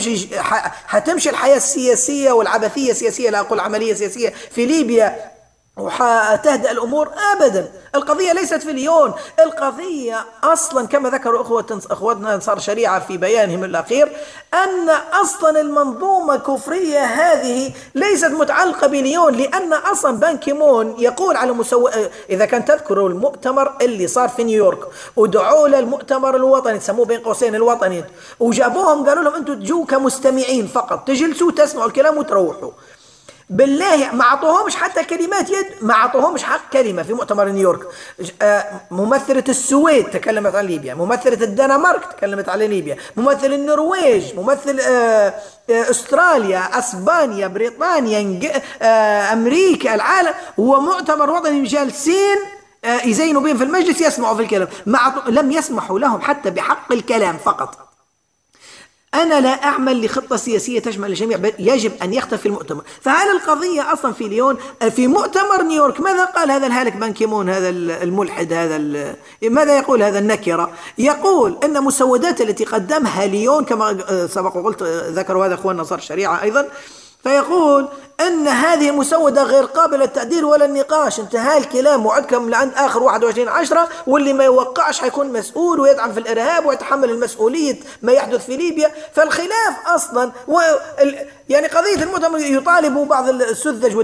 هتمشي الحياة السياسية والعبثية السياسية، لا أقول عملية سياسية، في ليبيا وتهدأ الأمور؟ أبدا. القضية ليست في ليون، القضية أصلا كما ذكروا أخواتنا أنصار شريعة في بيانهم الأخير أن أصلا المنظومة الكفرية هذه ليست متعلقة بليون، لأن أصلا بان كيمون يقول على إذا كان تذكروا المؤتمر اللي صار في نيويورك ودعوا له المؤتمر الوطني، تسموه بين قوسين الوطني، وجابوهم قالوا لهم أنتم تجوا كمستمعين فقط، تجلسوا تسمعوا الكلام وتروحوا. بالله ما عطوهمش حتى كلمات يد، ما عطوهمش حق كلمة في مؤتمر نيويورك. ممثلة السويد تكلمت عن ليبيا، ممثلة الدنمارك تكلمت عن ليبيا، ممثل النرويج، ممثل أستراليا، أسبانيا، بريطانيا، أمريكا، العالم. هو مؤتمر وطني جالسين يزينوا بهم في المجلس، يسمعوا في الكلام، لم يسمحوا لهم حتى بحق الكلام فقط. أنا لا أعمل لخطة سياسية تشمل الجميع، بل يجب أن يختفي في المؤتمر. فهل القضية أصلا في ليون في مؤتمر نيويورك ماذا قال هذا الهالك بان كيمون، هذا الملحد، ماذا يقول هذا النكرة؟ يقول أن مسودات التي قدمها ليون كما سبق وقلت ذكروا هذا أخوان نصر الشريعة أيضا، فيقول أن هذه المسودة غير قابلة للتعديل ولا النقاش، انتهى الكلام وعدكم لعند آخر 21/10، واللي ما يوقعش حيكون مسؤول ويدعم في الإرهاب ويتحمل المسؤولية ما يحدث في ليبيا. فالخلاف أصلا يعني قضية المؤتمر يطالب بعض السذج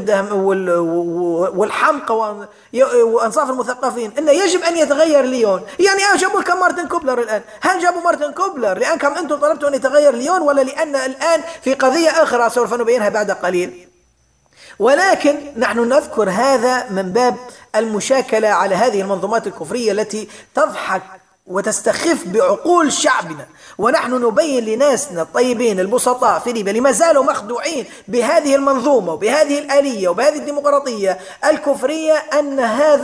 والحمقى وأنصاف المثقفين أنه يجب أن يتغير ليون. يعني جابوا كم مارتن كوبلر الآن؟ هل جابوا مارتن كوبلر لأنكم أنتم طلبتوا أن يتغير ليون، ولا لأن الآن في قضية أخرى سوف نبينها بعد قليل؟ ولكن نحن نذكر هذا من باب المشاكلة على هذه المنظومات الكفرية التي تضحك وتستخف بعقول شعبنا، ونحن نبين لناسنا الطيبين البسطاء في ليبيا لما زالوا مخدوعين بهذه المنظومة وبهذه الآلية وبهذه الديمقراطية الكفرية أن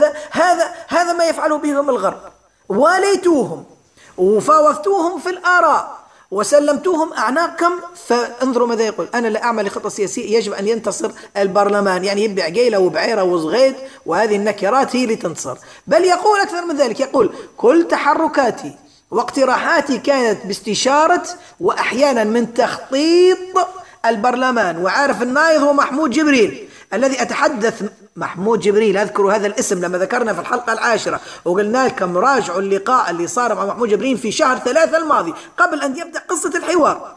هذا ما يفعله بهم الغرب. واليتوهم وفاوضتوهم في الآراء وسلمتوهم أعناقكم، فانظروا ماذا يقول: أنا لا أعمل لخطة سياسية، يجب أن ينتصر البرلمان. يعني يبيع قيلة وبعيرة وصغيد وهذه النكرات هي اللي تنتصر. بل يقول أكثر من ذلك، يقول: كل تحركاتي واقتراحاتي كانت باستشارة وأحيانا من تخطيط البرلمان. وعارف النايض هو محمود جبريل الذي أتحدث. محمود جبريل أذكر هذا الاسم لما ذكرنا في الحلقة 10 وقلنا لكم راجعوا اللقاء اللي صار مع محمود جبريل في شهر 3 الماضي قبل أن يبدأ قصة الحوار،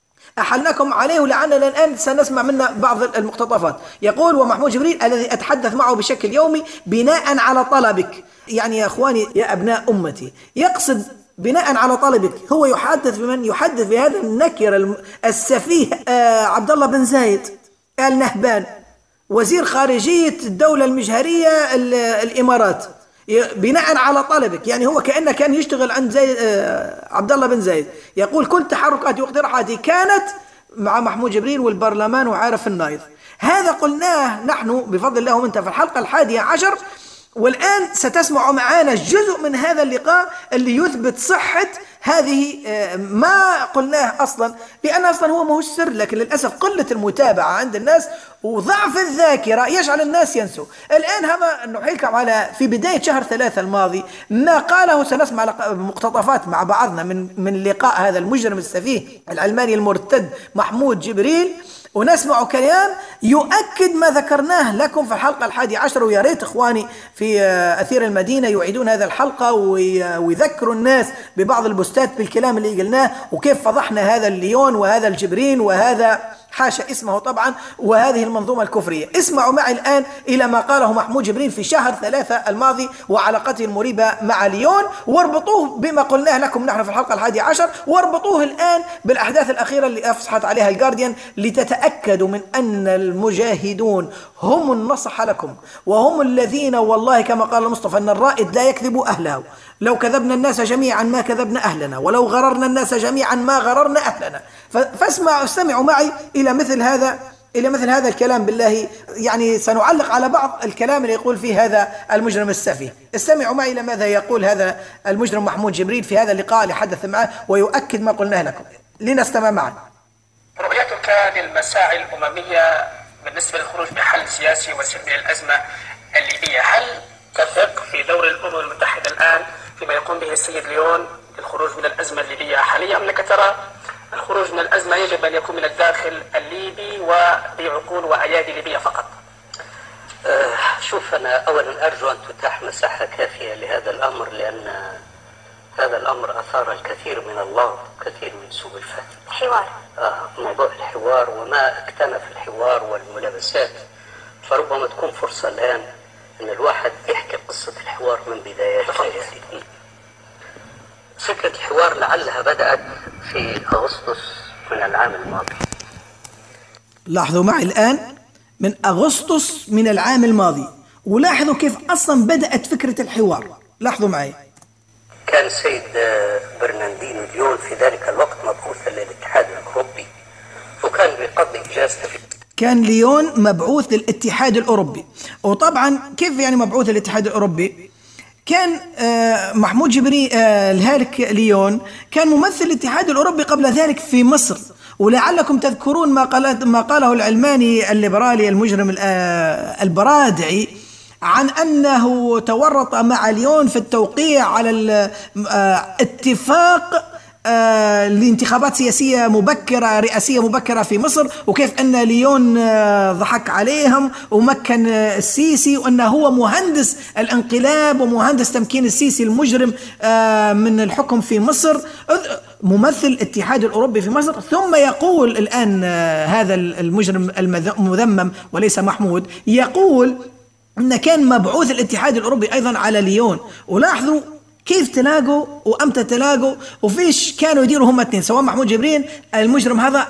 أحلناكم عليه ولعلنا الآن سنسمع منه بعض المقتطفات. يقول: ومحمود جبريل الذي أتحدث معه بشكل يومي بناء على طلبك. يعني يا أخواني يا أبناء أمتي، يقصد بناء على طلبك. هو يحدث بمن؟ يحدث بهذا النكر السفيه عبد الله بن زايد آل نهبان وزير خارجية الدولة المجهرية الإمارات، بناء على طلبك. يعني هو كأنه كان يشتغل عند عبد الله بن زايد. يقول: كل تحركاتي واقتراحاتي كانت مع محمود جبريل والبرلمان وعارف النايض. هذا قلناه نحن بفضل الله ومنت في الحلقة 11، والآن ستسمعوا معنا جزء من هذا اللقاء اللي يثبت صحة هذه ما قلناه أصلا، لأن أصلا هو ماهوش سر، لكن للأسف قلة المتابعة عند الناس وضعف الذاكرة يجعل الناس ينسوا. الآن هذا نحيلكم على في بداية شهر 3 الماضي ما قاله، سنسمع مقتطفات مع بعضنا من لقاء هذا المجرم السفيه العلماني المرتد محمود جبريل، ونسمع كلام يؤكد ما ذكرناه لكم في الحلقة 11. ويا ريت إخواني في أثير المدينة يعيدون هذا الحلقة ويذكروا الناس ببعض البوستات بالكلام اللي قلناه، وكيف فضحنا هذا الليون وهذا الجبرين وهذا حاشا اسمه طبعا وهذه المنظومة الكفرية. اسمعوا معي الآن إلى ما قاله محمود جبرين في شهر 3 الماضي وعلاقته المريبة مع ليون، واربطوه بما قلناه لكم نحن في الحلقة 11، واربطوه الآن بالأحداث الأخيرة اللي أفصحت عليها الجارديان لتتأكدوا من أن المجاهدون هم النصح لكم، وهم الذين والله كما قال المصطفى أن الرائد لا يكذب أهله. لو كذبنا الناس جميعا ما كذبنا أهلنا، ولو غررنا الناس جميعا ما غررنا أهلنا. فاستمعوا معي إلى مثل هذا الكلام بالله. يعني سنعلق على بعض الكلام اللي يقول فيه هذا المجرم السفيه. استمعوا معي إلى ماذا يقول هذا المجرم محمود جبريل في هذا اللقاء اللي حدث معه ويؤكد ما قلناه لكم. لنستمع معا. رؤيتك للمساعي الأممية بالنسبة للخروج بحل سياسي وسلمي للأزمة الليبية، هل تثق في دور الأمم المتحدة الآن فيما يقوم به السيد ليون للخروج من الأزمة الليبية حاليا، أم أنك ترى الخروج من الأزمة يجب أن يكون من الداخل الليبي وبعقول وأيادي ليبية فقط؟ شوف، أنا أولا أرجو أن تتاح مساحة كافية لهذا الأمر، لأن هذا الأمر أثار الكثير من اللغط وكثير من سوء الفهم. الحوار موضوع الحوار وما اكتنف الحوار والملابسات، فربما تكون فرصة الآن أن الواحد يحكي قصة الحوار من بدايتها. فكرة الحوار لعلها بدأت في أغسطس من العام الماضي. لاحظوا معي الآن من أغسطس من العام الماضي، ولاحظوا كيف أصلا بدأت فكرة الحوار. لاحظوا معي، كان السيد برناردينو ليون في ذلك الوقت مبعوثا للاتحاد الأوروبي، وكان بقضي إجازته. كان ليون مبعوث للاتحاد الأوروبي. وطبعا كيف يعني مبعوث للاتحاد الأوروبي؟ كان محمود جبرين الهالك ليون كان ممثل الاتحاد الأوروبي قبل ذلك في مصر، ولعلكم تذكرون ما قاله العلماني الليبرالي المجرم البرادعي عن أنه تورط مع ليون في التوقيع على الاتفاق لانتخابات سياسية مبكرة رئاسية مبكرة في مصر، وكيف أن ليون ضحك عليهم ومكن السيسي، وأنه هو مهندس الانقلاب ومهندس تمكين السيسي المجرم من الحكم في مصر، ممثل الاتحاد الأوروبي في مصر. ثم يقول الآن هذا المجرم المذمم وليس محمود يقول أن كان مبعوث الاتحاد الأوروبي أيضا على ليون. ولاحظوا كيف تلاقوا وأمتى تلاقوا، وفيش كانوا يديروا هم اثنين، سواء محمود جبرين المجرم هذا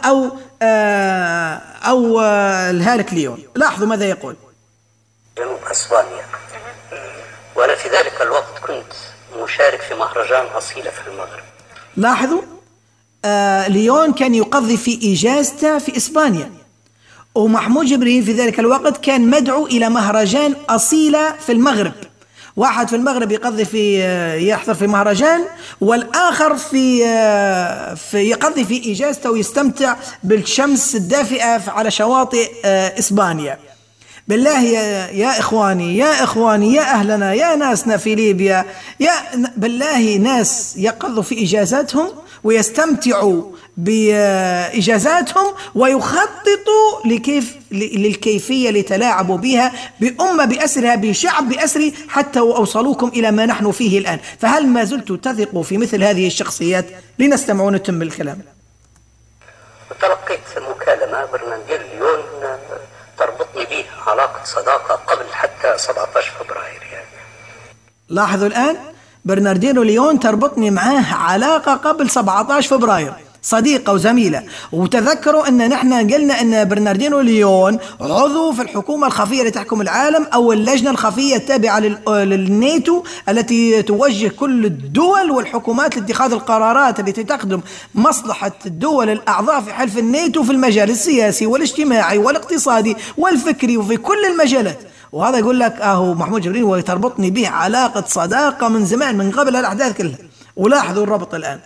أو الهالك ليون. لاحظوا ماذا يقول. جنوب أسبانيا، وأنا في ذلك الوقت كنت مشارك في مهرجان أصيلة في المغرب. لاحظوا ليون كان يقضي في إجازته في إسبانيا، ومحمود جبرين في ذلك الوقت كان مدعو إلى مهرجان أصيلة في المغرب. واحد في المغرب يحضر في مهرجان، والآخر في يقضي في إجازته ويستمتع بالشمس الدافئة على شواطئ إسبانيا. بالله يا إخواني يا أهلنا يا ناسنا في ليبيا، بالله ناس يقضوا في إجازاتهم ويستمتعوا بإجازاتهم ويخططوا للكيفية لتلاعبوا بها بأمة بأسرها بشعب بأسري حتى وأوصلوكم إلى ما نحن فيه الآن. فهل ما زلت تثقوا في مثل هذه الشخصيات؟ لنستمع ونتم الكلام. تلقيت مكالمة برنامج ليون تربطني به علاقة صداقة قبل حتى 17 فبراير يعني. لاحظوا الآن برناردينو ليون تربطني معاه علاقة قبل 17 فبراير، صديقة وزميلة. وتذكروا أن نحن قلنا أن برناردينو ليون عضو في الحكومة الخفية اللي تحكم العالم، أو اللجنة الخفية التابعة للناتو التي توجه كل الدول والحكومات لاتخاذ القرارات التي تخدم مصلحة الدول الأعضاء في حلف الناتو في المجال السياسي والاجتماعي والاقتصادي والفكري وفي كل المجالات. وهذا يقول لك محمود جبرين وتربطني به علاقة صداقة من زمان من قبل الأحداث كلها. ولاحظوا الربط الآن.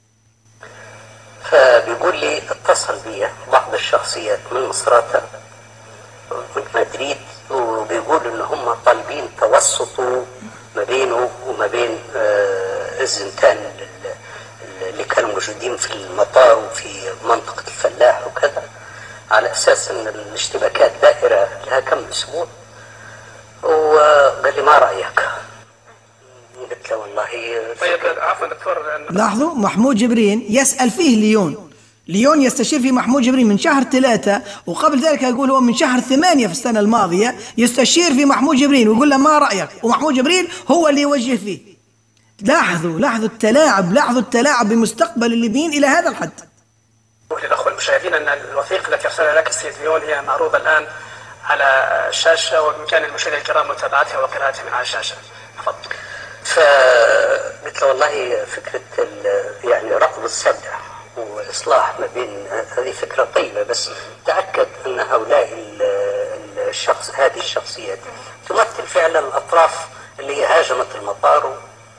فبيقول لي اتصل بي بعض الشخصيات من مصراتة من مدريد، وبيقول ان هم طالبين توسطوا ما بينه وما بين الزنتان اللي كانوا موجودين في المطار وفي منطقة الفلاح وكذا، على اساس ان الاشتباكات دائرة لها كم اسبوع. وقال لي ما رأيك؟ قلت له والله طيب عفوا دكتور. لاحظوا محمود جبرين يسأل فيه ليون يستشير في محمود جبرين من شهر 3، وقبل ذلك يقول هو من شهر 8 في السنة الماضية يستشير في محمود جبرين ويقول له ما رأيك، ومحمود جبرين هو اللي يوجه فيه. لاحظوا التلاعب بمستقبل الليبيين إلى هذا الحد. للأخوة المشاهدين أن الوثيقة التي أرسلها لك السيد ليون هي معروضة الآن على الشاشة، وبإمكان المشاهدين الكرام متابعتها وقراءتها من على الشاشة. تفضل. فقلت له والله فكرة يعني رفض السبع وإصلاح ما بين هذه فكرة طيبة، بس تأكد أن هؤلاء هذه الشخصيات تمثل فعلا الأطراف اللي هاجمت المطار.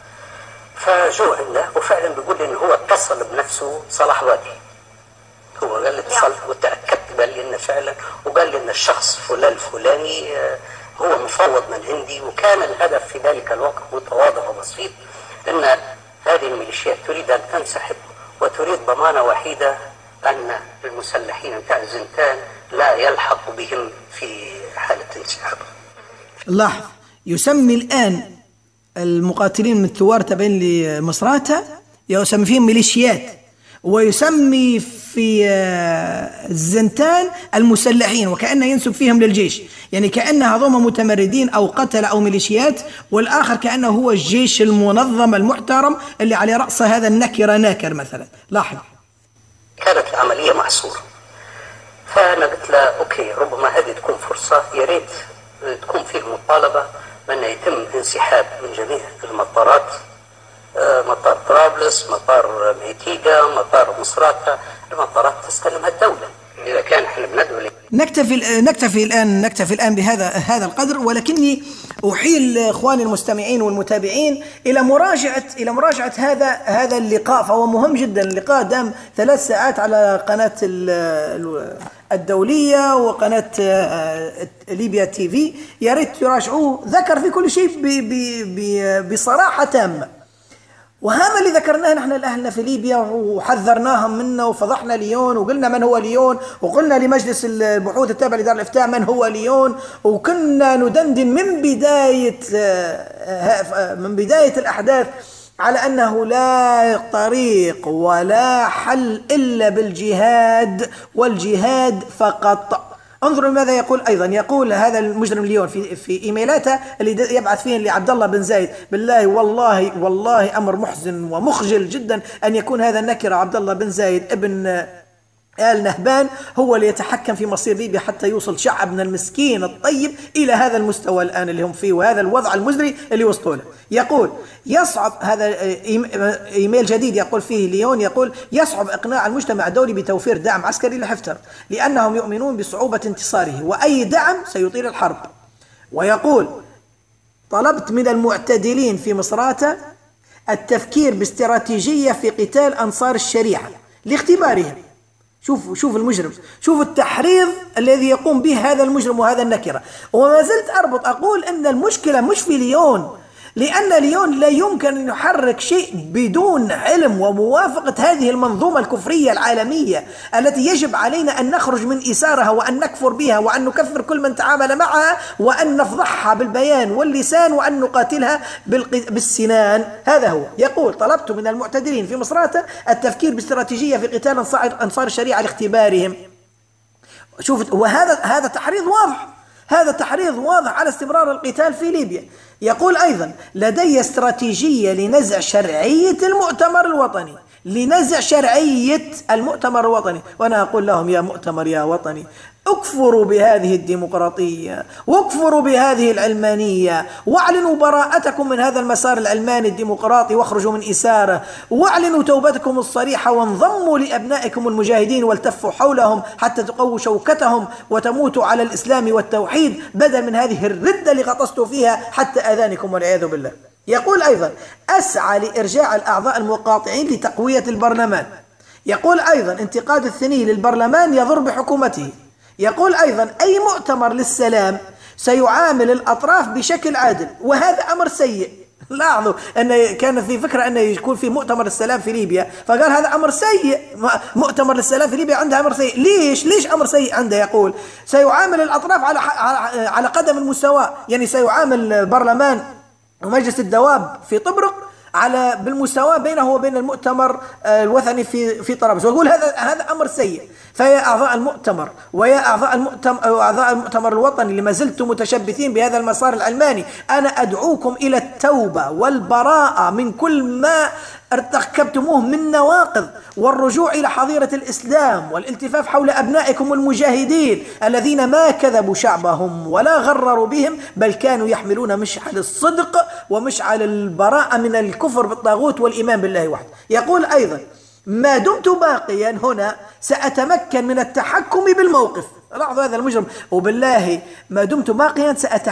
فجو عنده وفعلا بيقول لي إنه هو اتصل بنفسه صلاح وادي، هو قال لي اتصل وتأكدت، قال لي إنه فعلا، وقال لي إن الشخص فلان الفلاني هو مفوض من عندي. وكان الهدف في ذلك الوقت متواضع وبسيط، أن هذه الميليشيات تريد أن تنسحب وتريد ضمانة وحيدة أن المسلحين بتاع الزنتان لا يلحق بهم في حالة انسحاب. لاحظ يسمي الآن المقاتلين من الثوار تبعين لمصراتة يسمي فيهم ميليشيات، ويسمي في الزنتان المسلحين وكأنه ينسب فيهم للجيش، يعني كأن هذوم متمردين أو قتل أو ميليشيات، والآخر كأنه هو الجيش المنظم المحترم اللي على رأسه هذا النكر ناكر مثلا. لاحظ كانت العملية محصورة. فأنا قلت له أوكي، ربما هذه تكون فرصة، يا ريت تكون فيه مطالبة بأن يتم انسحاب من جميع المطارات، مطار طرابلس، مطار ميتيغا، مطار مصراتة، المطارات تستلمها الدولة إذا كان احنا بندعو. نكتفي الآن بهذا القدر، ولكني أحيل إخواني المستمعين والمتابعين إلى مراجعة هذا اللقاء، فهو مهم جدا. اللقاء دام 3 ساعات على قناة الدولية وقناة ليبيا تي في، يا ريت تراجعوه. ذكر في كل شيء بصراحة تامة، وهذا اللي ذكرناه نحن لأهلنا في ليبيا وحذرناهم منه وفضحنا ليون وقلنا من هو ليون، وقلنا لمجلس البحوث التابع لدار الإفتاء من هو ليون، وكنا ندندن من بداية الأحداث على أنه لا طريق ولا حل إلا بالجهاد، والجهاد فقط. انظروا ماذا يقول أيضا. يقول هذا المجرم ليون في إيميلاته اللي يبعث فيه لعبد الله بن زايد: بالله والله أمر محزن ومخجل جدا أن يكون هذا النكرة عبد الله بن زايد ابن آل نهبان هو اللي يتحكم في مصير ليبيا حتى يوصل شعبنا المسكين الطيب إلى هذا المستوى الآن اللي هم فيه، وهذا الوضع المزري اللي وصلوا له. يقول يصعب، هذا إيميل جديد يقول فيه ليون، يقول: يصعب إقناع المجتمع الدولي بتوفير دعم عسكري لحفتر لأنهم يؤمنون بصعوبة انتصاره، وأي دعم سيطيل الحرب. ويقول: طلبت من المعتدلين في مصراتة التفكير باستراتيجية في قتال أنصار الشريعة لاختبارهم. شوف المجرم، شوف التحريض الذي يقوم به هذا المجرم وهذا النكرة. وما زلت أربط أقول أن المشكلة مش في ليون، لأن ليون لا يمكن أن يحرك شيء بدون علم وموافقة هذه المنظومة الكفرية العالمية التي يجب علينا أن نخرج من إثارها وأن نكفر بها وأن نكفر كل من تعامل معها وأن نفضحها بالبيان واللسان وأن نقاتلها بالسنان. هذا هو. يقول: طلبت من المعتدلين في مصراتة التفكير باستراتيجية في قتال أنصار الشريعة لاختبارهم. شوف، وهذا تحريض واضح، هذا تحريض واضح على استمرار القتال في ليبيا. يقول أيضا: لدي استراتيجية لنزع شرعية المؤتمر الوطني، لنزع شرعية المؤتمر الوطني. وأنا أقول لهم: يا مؤتمر يا وطني، اكفروا بهذه الديمقراطية واكفروا بهذه العلمانية، واعلنوا براءتكم من هذا المسار العلماني الديمقراطي واخرجوا من إثاره، واعلنوا توبتكم الصريحة وانضموا لأبنائكم المجاهدين والتفوا حولهم حتى تقووا شوكتهم وتموتوا على الإسلام والتوحيد بدل من هذه الردة اللي غطستوا فيها حتى آذانكم والعياذ بالله. يقول أيضا: أسعى لإرجاع الأعضاء المقاطعين لتقوية البرلمان. يقول أيضا: انتقاد الثني للبرلمان يضر بحكومته. يقول أيضا: أي مؤتمر للسلام سيعامل الأطراف بشكل عادل، وهذا أمر سيء. لاحظوا أن كان في فكرة أن يكون في مؤتمر السلام في ليبيا، فقال هذا أمر سيء، مؤتمر للسلام في ليبيا عنده أمر سيء. ليش أمر سيء عنده؟ يقول: سيعامل الأطراف على قدم المساواة، يعني سيعامل البرلمان ومجلس الدواب في طبرق بالمساواة بينه وبين المؤتمر الوطني في طرابلس، ويقول هذا أمر سيء. فيا أعضاء المؤتمر ويا أعضاء المؤتمر الوطني اللي ما زلتم متشبثين بهذا المسار العلماني، أنا أدعوكم إلى التوبة والبراءة من كل ما ارتكبتموه من نواقض، والرجوع إلى حظيرة الإسلام والالتفاف حول أبنائكم المجاهدين الذين ما كذبوا شعبهم ولا غرروا بهم، بل كانوا يحملون مشعل الصدق ومشعل البراءة من الكفر بالطاغوت والإيمان بالله وحده. يقول أيضا: ما دمت باقيا هنا سأتمكن من التحكم بالموقف. لاحظوا هذا المجرم، وبالله ما دمت باقيا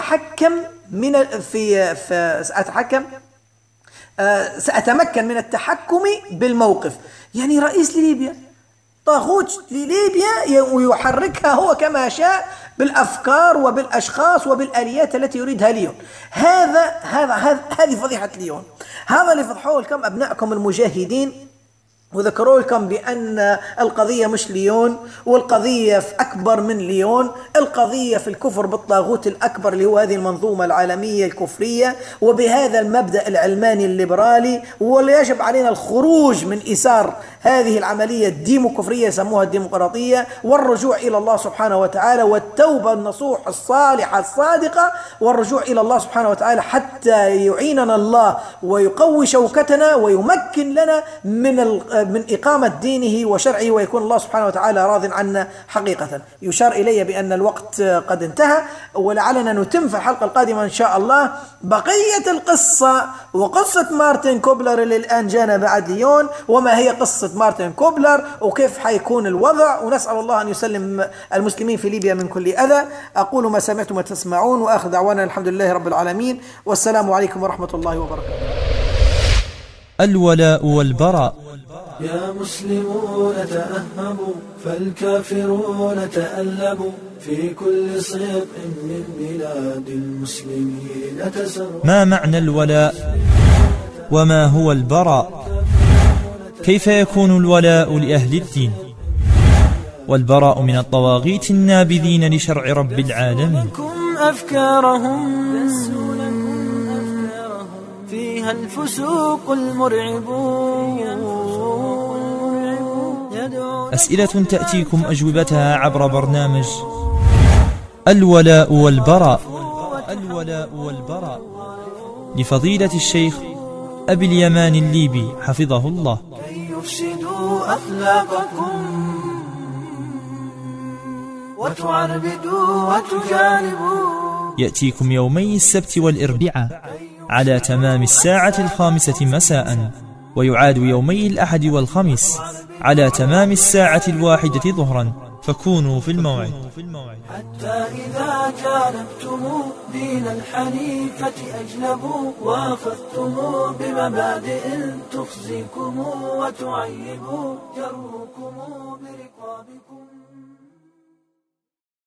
سأتمكن من التحكم بالموقف. يعني رئيس لليبيا، طاغوت لليبيا، ويحركها هو كما شاء بالأفكار وبالأشخاص وبالآليات التي يريدها ليون. هذه فضيحة ليون. هذا اللي فضحوه لكم أبنائكم المجاهدين، وذكروا لكم بأن القضية مش ليون، والقضية في أكبر من ليون، القضية في الكفر بالطاغوت الأكبر اللي هو هذه المنظومة العالمية الكفرية، وبهذا المبدأ العلماني الليبرالي، واللي يجب علينا الخروج من إثار هذه العملية الديموكفرية يسموها الديمقراطية، والرجوع إلى الله سبحانه وتعالى، والتوبة النصوح الصالحة الصادقة، والرجوع إلى الله سبحانه وتعالى حتى يعيننا الله ويقوي شوكتنا ويمكن لنا من من إقامة دينه وشرعه، ويكون الله سبحانه وتعالى راض عنا حقيقة. يشار إلي بأن الوقت قد انتهى، ولعلنا نتم في الحلقة القادمة إن شاء الله بقية القصة، وقصة مارتن كوبلر اللي الآن جانا بعد ليون، وما هي قصة مارتن كوبلر وكيف حيكون الوضع، ونسأل الله أن يسلم المسلمين في ليبيا من كل أذى. أقول ما سمعتم وتسمعون، وآخر دعوانا الحمد لله رب العالمين، والسلام عليكم ورحمة الله وبركاته. الولاء والبراء. يا مسلمون تأهبوا فالكافرون تألبوا، في كل صيق من بلاد المسلمين تسروا. ما معنى الولاء وما هو البراء؟ كيف يكون الولاء لأهل الدين والبراء من الطواغيت النابذين لشرع رب العالمين؟ أفكارهم فيها الفسوق المرعب. أسئلة تأتيكم أجوبتها عبر برنامج الولاء والبراء. الولاء والبراء لفضيلة الشيخ أبي اليمان الليبي حفظه الله. كي يفسدوا أخلاقكم وتعربدوا وتجانبوا. يأتيكم يومي السبت والإربعاء على تمام الساعة 5 مساء، ويعاد يومي الأحد والخميس على تمام الساعة 1 ظهرا، فكونوا في الموعد. حتى إذا جانبتم دين الحنيفة أجنبوا، وأخذتم بمبادئ تخزيكم وتعيب جروكم برقابكم.